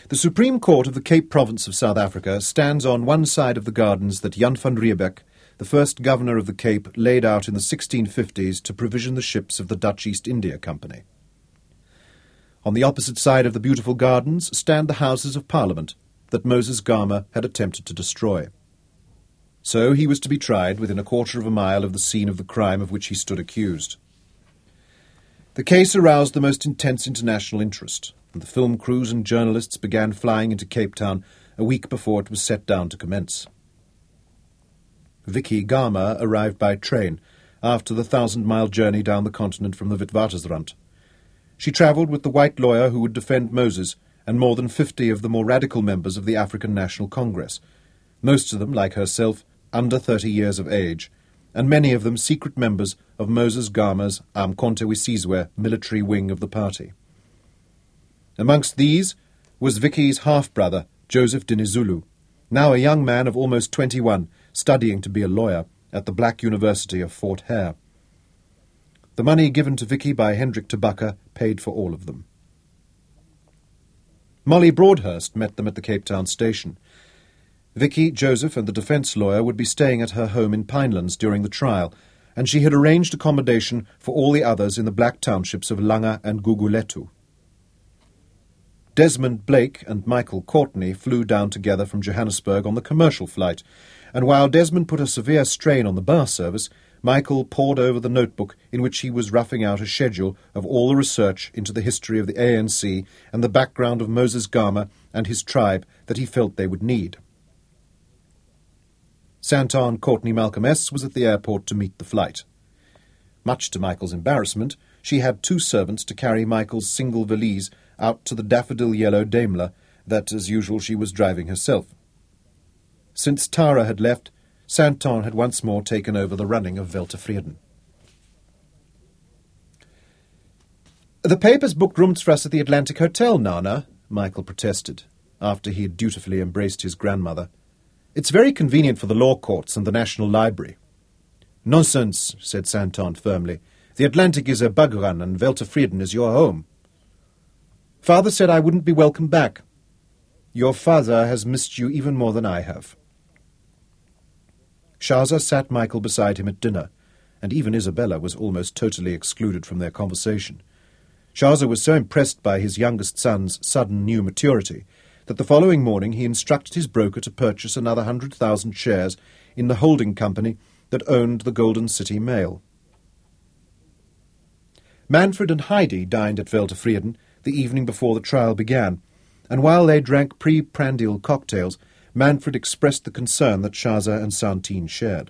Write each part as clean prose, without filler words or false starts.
The Supreme Court of the Cape Province of South Africa stands on one side of the gardens that Jan van Riebeeck, the first governor of the Cape, laid out in the 1650s to provision the ships of the Dutch East India Company. On the opposite side of the beautiful gardens stand the Houses of Parliament that Moses Gama had attempted to destroy. So he was to be tried within a quarter of a mile of the scene of the crime of which he stood accused. The case aroused the most intense international interest, and the film crews and journalists began flying into Cape Town a week before it was set down to commence. Vicky Gama arrived by train after the 1,000-mile journey down the continent from the Witwatersrand. She travelled with the white lawyer who would defend Moses and more than 50 of the more radical members of the African National Congress, most of them, like herself, under 30 years of age, and many of them secret members of Moses Gama's Umkhonto we Sizwe military wing of the party. Amongst these was Vicky's half-brother, Joseph Dinizulu, now a young man of almost 21, studying to be a lawyer at the Black University of Fort Hare. The money given to Vicky by Hendrik Tabaka paid for all of them. Molly Broadhurst met them at the Cape Town station. Vicky, Joseph and the defence lawyer would be staying at her home in Pinelands during the trial, and she had arranged accommodation for all the others in the black townships of Langa and Guguletu. Desmond Blake and Michael Courtney flew down together from Johannesburg on the commercial flight, and while Desmond put a severe strain on the bar service, Michael pored over the notebook in which he was roughing out a schedule of all the research into the history of the ANC and the background of Moses Gama and his tribe that he felt they would need. Santon Courtney Malcolm S. was at the airport to meet the flight. Much to Michael's embarrassment, she had 2 servants to carry Michael's single valise out to the daffodil-yellow Daimler that, as usual, she was driving herself. Since Tara had left, Santon had once more taken over the running of Weltevreden. "The papers booked rooms for us at the Atlantic Hotel, Nana," Michael protested, after he had dutifully embraced his grandmother. "It's very convenient for the law courts and the National Library." "Nonsense," said Santon firmly. "The Atlantic is a bug run, and Weltevreden is your home." "Father said I wouldn't be welcome back." "Your father has missed you even more than I have." Shaza sat Michael beside him at dinner, and even Isabella was almost totally excluded from their conversation. Shaza was so impressed by his youngest son's sudden new maturity that the following morning he instructed his broker to purchase another 100,000 shares in the holding company that owned the Golden City Mail. Manfred and Heidi dined at Weltevreden the evening before the trial began, and while they drank pre-prandial cocktails, Manfred expressed the concern that Shaza and Santine shared.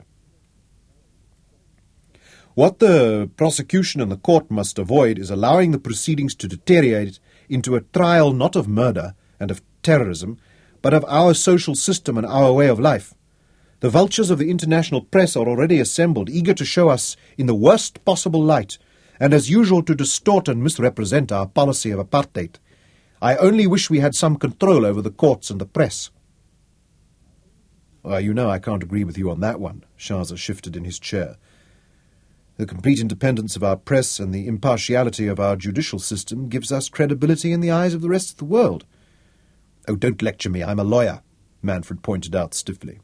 "What the prosecution and the court must avoid is allowing the proceedings to deteriorate into a trial not of murder and of terrorism, but of our social system and our way of life. The vultures of the international press are already assembled, eager to show us in the worst possible light, and as usual to distort and misrepresent our policy of apartheid. I only wish we had some control over the courts and the press." "Well, you know I can't agree with you on that one," Shaza shifted in his chair. "The complete independence of our press and the impartiality of our judicial system gives us credibility in the eyes of the rest of the world." "Oh, don't lecture me, I'm a lawyer," Manfred pointed out stiffly.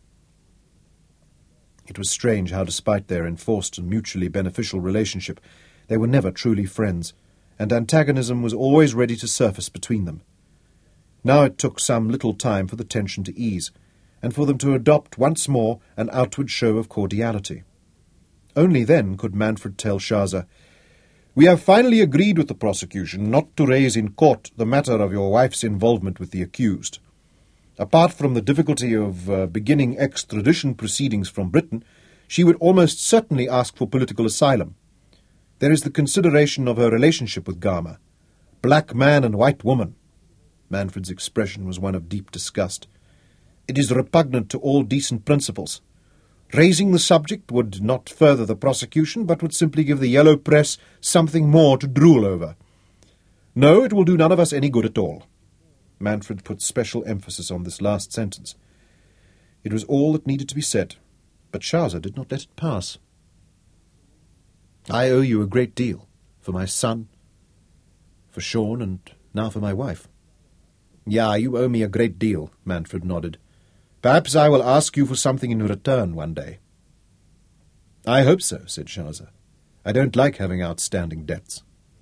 It was strange how, despite their enforced and mutually beneficial relationship, they were never truly friends, and antagonism was always ready to surface between them. Now it took some little time for the tension to ease, and for them to adopt once more an outward show of cordiality. Only then could Manfred tell Shaza, "We have finally agreed with the prosecution not to raise in court the matter of your wife's involvement with the accused. Apart from the difficulty of beginning extradition proceedings from Britain, she would almost certainly ask for political asylum. There is the consideration of her relationship with Gama. Black man and white woman." Manfred's expression was one of deep disgust. "It is repugnant to all decent principles. Raising the subject would not further the prosecution, but would simply give the yellow press something more to drool over. No, it will do none of us any good at all." Manfred put special emphasis on this last sentence. It was all that needed to be said, but Shaza did not let it pass. "I owe you a great deal, for my son, for Sean, and now for my wife." Yeah, you owe me a great deal, Manfred nodded. Perhaps I will ask you for something in return one day. I hope so, said Schaser. I don't like having outstanding debts.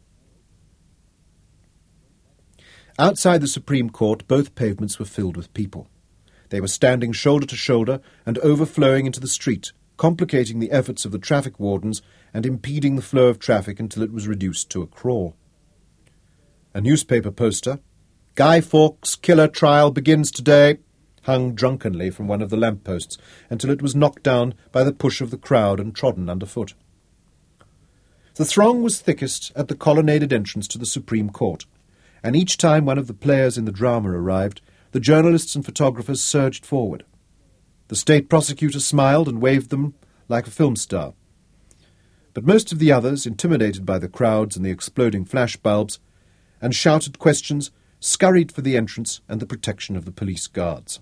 Outside the Supreme Court, both pavements were filled with people. They were standing shoulder to shoulder and overflowing into the street, complicating the efforts of the traffic wardens and impeding the flow of traffic until it was reduced to a crawl. A newspaper poster, "Guy Fawkes killer trial begins today," hung drunkenly from one of the lampposts until it was knocked down by the push of the crowd and trodden underfoot. The throng was thickest at the colonnaded entrance to the Supreme Court, and each time one of the players in the drama arrived, the journalists and photographers surged forward. The state prosecutor smiled and waved them like a film star. But most of the others, intimidated by the crowds and the exploding flashbulbs, and shouted questions, scurried for the entrance and the protection of the police guards.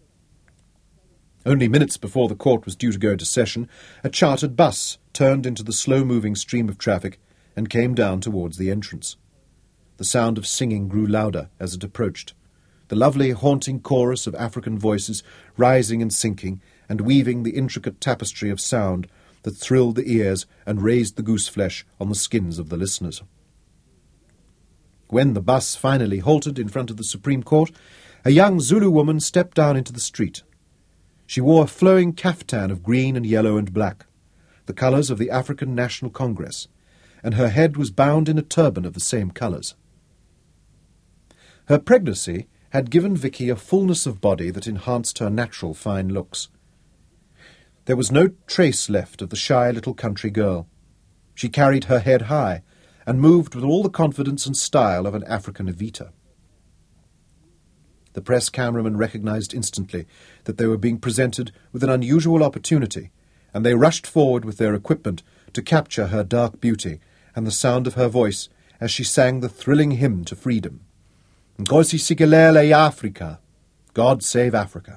Only minutes before the court was due to go into session, a chartered bus turned into the slow-moving stream of traffic and came down towards the entrance. The sound of singing grew louder as it approached, the lovely, haunting chorus of African voices rising and sinking and weaving the intricate tapestry of sound that thrilled the ears and raised the goose-flesh on the skins of the listeners. When the bus finally halted in front of the Supreme Court, a young Zulu woman stepped down into the street. She wore a flowing caftan of green and yellow and black, the colours of the African National Congress, and her head was bound in a turban of the same colours. Her pregnancy had given Vicky a fullness of body that enhanced her natural fine looks. There was no trace left of the shy little country girl. She carried her head high and moved with all the confidence and style of an African Evita. The press cameramen recognized instantly that they were being presented with an unusual opportunity, and they rushed forward with their equipment to capture her dark beauty and the sound of her voice as she sang the thrilling hymn to freedom. Nkosi Sikelele Afrika, God save Africa.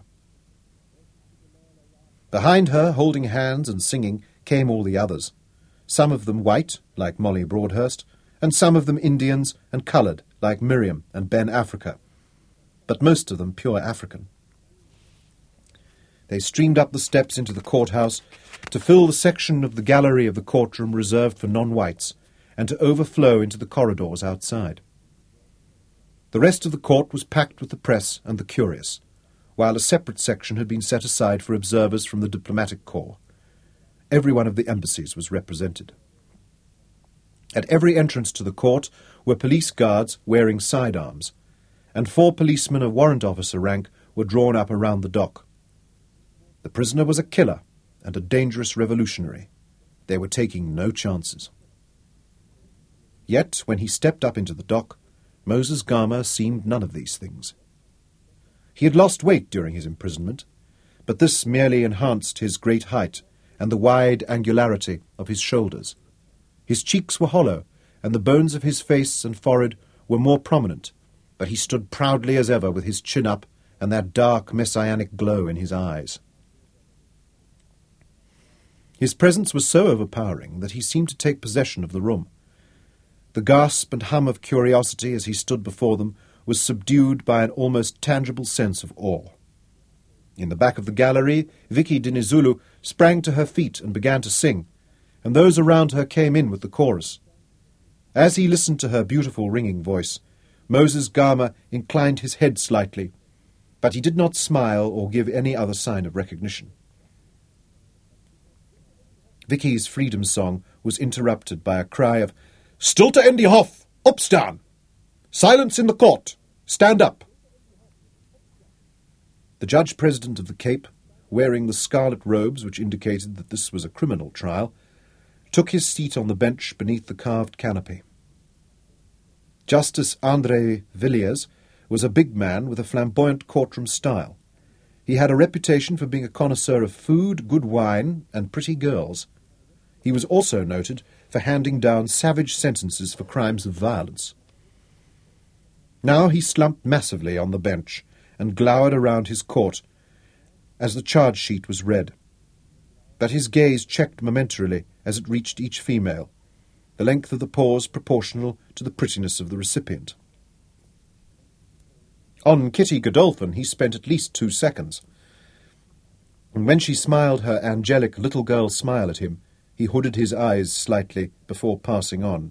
Behind her, holding hands and singing, came all the others, some of them white, like Molly Broadhurst, and some of them Indians and coloured, like Miriam and Ben Africa, but most of them pure African. They streamed up the steps into the courthouse to fill the section of the gallery of the courtroom reserved for non-whites and to overflow into the corridors outside. The rest of the court was packed with the press and the curious, while a separate section had been set aside for observers from the diplomatic corps. Every one of the embassies was represented. At every entrance to the court were police guards wearing sidearms, and 4 policemen of warrant officer rank were drawn up around the dock. The prisoner was a killer and a dangerous revolutionary. They were taking no chances. Yet, when he stepped up into the dock, Moses Gama seemed none of these things. He had lost weight during his imprisonment, but this merely enhanced his great height and the wide angularity of his shoulders. His cheeks were hollow, and the bones of his face and forehead were more prominent, but he stood proudly as ever with his chin up and that dark messianic glow in his eyes. His presence was so overpowering that he seemed to take possession of the room. The gasp and hum of curiosity as he stood before them was subdued by an almost tangible sense of awe. In the back of the gallery, Vicky Dinizulu sprang to her feet and began to sing, and those around her came in with the chorus. As he listened to her beautiful ringing voice, Moses Gama inclined his head slightly, but he did not smile or give any other sign of recognition. Vicky's freedom song was interrupted by a cry of, "Stilte in die Hof! Opstaan! Silence in the court! Stand up!" The Judge-President of the Cape, wearing the scarlet robes which indicated that this was a criminal trial, took his seat on the bench beneath the carved canopy. Justice André Villiers was a big man with a flamboyant courtroom style. He had a reputation for being a connoisseur of food, good wine, and pretty girls. He was also noted for handing down savage sentences for crimes of violence. Now he slumped massively on the bench and glowered around his court as the charge sheet was read. But his gaze checked momentarily as it reached each female, the length of the pause proportional to the prettiness of the recipient. On Kitty Godolphin he spent at least 2 seconds. And when she smiled her angelic little girl smile at him, he hooded his eyes slightly before passing on.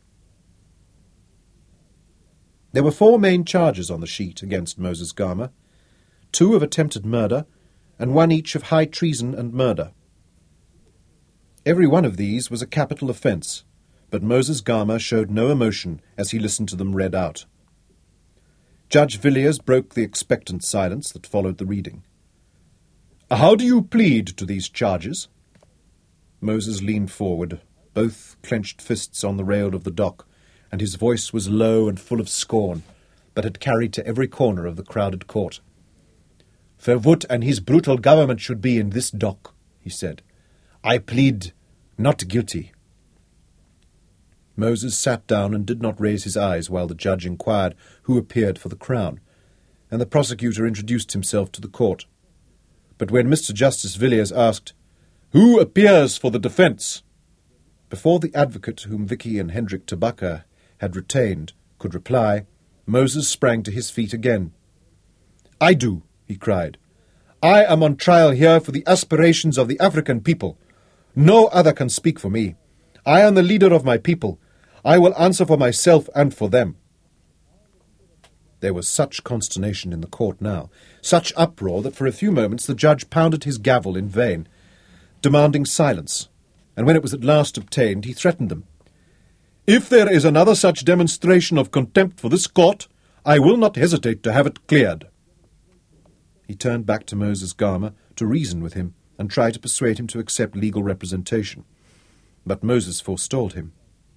There were 4 main charges on the sheet against Moses Garma, 2 of attempted murder, and 1 each of high treason and murder. Every one of these was a capital offence, but Moses Garma showed no emotion as he listened to them read out. Judge Villiers broke the expectant silence that followed the reading. "How do you plead to these charges?" Moses leaned forward, both clenched fists on the rail of the dock, and his voice was low and full of scorn, but had carried to every corner of the crowded court. "Verwoerd and his brutal government should be in this dock," he said. "I plead not guilty." Moses sat down and did not raise his eyes while the judge inquired who appeared for the Crown, and the prosecutor introduced himself to the court. But when Mr. Justice Villiers asked, "Who appears for the defence?" before the advocate whom Vicky and Hendrik Tabaka had retained could reply, Moses sprang to his feet again. "I do," he cried. "I am on trial here for the aspirations of the African people. No other can speak for me. I am the leader of my people. I will answer for myself and for them." There was such consternation in the court now, such uproar, that for a few moments the judge pounded his gavel in vain, demanding silence, and when it was at last obtained, he threatened them. "If there is another such demonstration of contempt for this court, I will not hesitate to have it cleared." He turned back to Moses Garma to reason with him and try to persuade him to accept legal representation. But Moses forestalled him.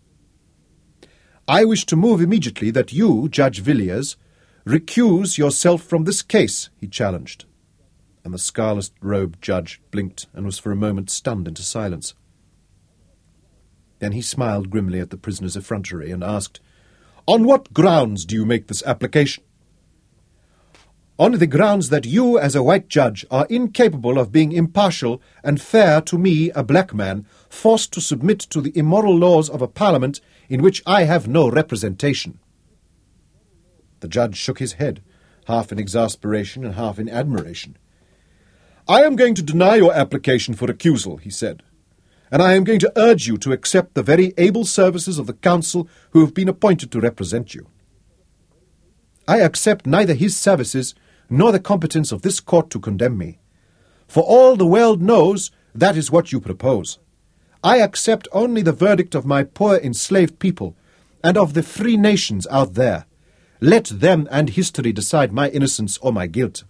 "I wish to move immediately that you, Judge Villiers, recuse yourself from this case," he challenged. And the scarlet-robed judge blinked and was for a moment stunned into silence. Then he smiled grimly at the prisoner's effrontery and asked, "On what grounds do you make this application?" "On the grounds that you, as a white judge, are incapable of being impartial and fair to me, a black man, forced to submit to the immoral laws of a parliament in which I have no representation." The judge shook his head, half in exasperation and half in admiration. "I am going to deny your application for recusal," he said, "and I am going to urge you to accept the very able services of the counsel who have been appointed to represent you." "I accept neither his services nor the competence of this court to condemn me. For all the world knows, that is what you propose. I accept only the verdict of my poor enslaved people and of the free nations out there. Let them and history decide my innocence or my guilt."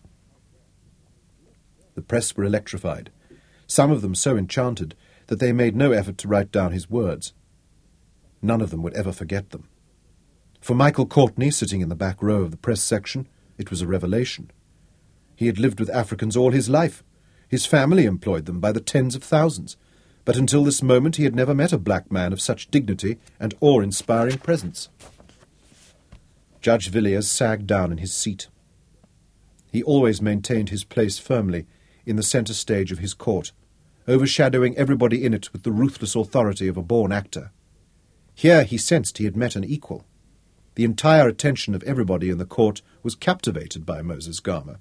The press were electrified, some of them so enchanted that they made no effort to write down his words. None of them would ever forget them. For Michael Courtney, sitting in the back row of the press section, it was a revelation. He had lived with Africans all his life. His family employed them by the tens of thousands, but until this moment he had never met a black man of such dignity and awe-inspiring presence. Judge Villiers sagged down in his seat. He always maintained his place firmly in the centre stage of his court, overshadowing everybody in it with the ruthless authority of a born actor. Here he sensed he had met an equal. The entire attention of everybody in the court was captivated by Moses Garma.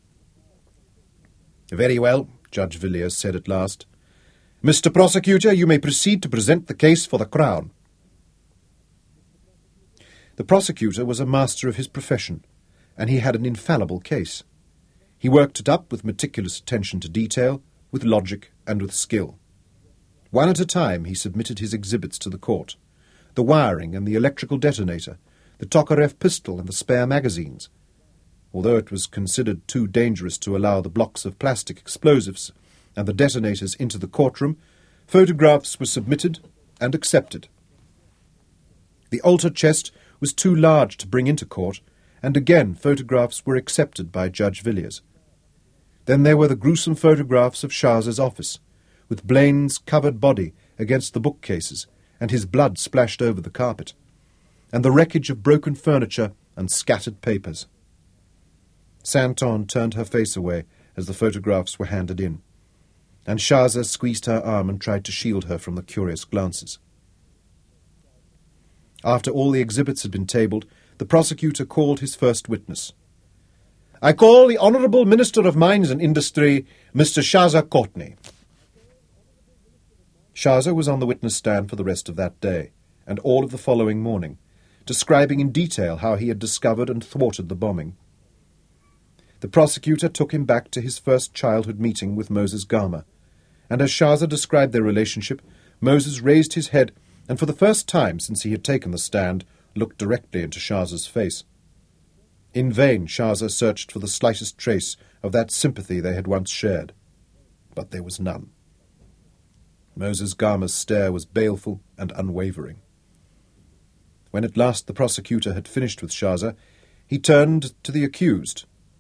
"Very well," Judge Villiers said at last. "Mr. Prosecutor, you may proceed to present the case for the Crown." The prosecutor was a master of his profession, and he had an infallible case. He worked it up with meticulous attention to detail, with logic and with skill. One at a time he submitted his exhibits to the court, the wiring and the electrical detonator, the Tokarev pistol and the spare magazines. Although it was considered too dangerous to allow the blocks of plastic explosives and the detonators into the courtroom, photographs were submitted and accepted. The altar chest was too large to bring into court, and again photographs were accepted by Judge Villiers. Then there were the gruesome photographs of Shah's office, with Blaine's covered body against the bookcases and his blood splashed over the carpet, and the wreckage of broken furniture and scattered papers. Santon turned her face away as the photographs were handed in, and Shaza squeezed her arm and tried to shield her from the curious glances. After all the exhibits had been tabled, the prosecutor called his first witness. I call the Honourable Minister of Mines and Industry, Mr. Shaza Courtney. Shaza was on the witness stand for the rest of that day, and all of the following morning, describing in detail how he had discovered and thwarted the bombing. The prosecutor took him back to his first childhood meeting with Moses Gama, and as Shaza described their relationship, Moses raised his head and for the first time since he had taken the stand, looked directly into Shaza's face. In vain Shaza searched for the slightest trace of that sympathy they had once shared, but there was none. Moses Gama's stare was baleful and unwavering. When at last the prosecutor had finished with Shaza, he turned to the accused.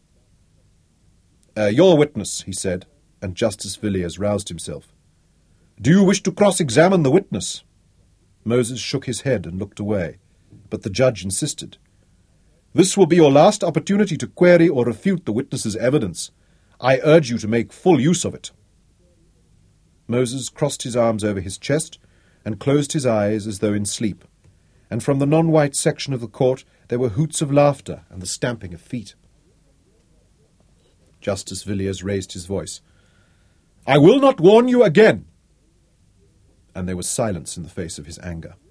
Your witness, he said, and Justice Villiers roused himself. Do you wish to cross-examine the witness? Moses shook his head and looked away, but the judge insisted. This will be your last opportunity to query or refute the witness's evidence. I urge you to make full use of it. Moses crossed his arms over his chest and closed his eyes as though in sleep, and from the non-white section of the court there were hoots of laughter and the stamping of feet. Justice Villiers raised his voice. I will not warn you again. And there was silence in the face of his anger.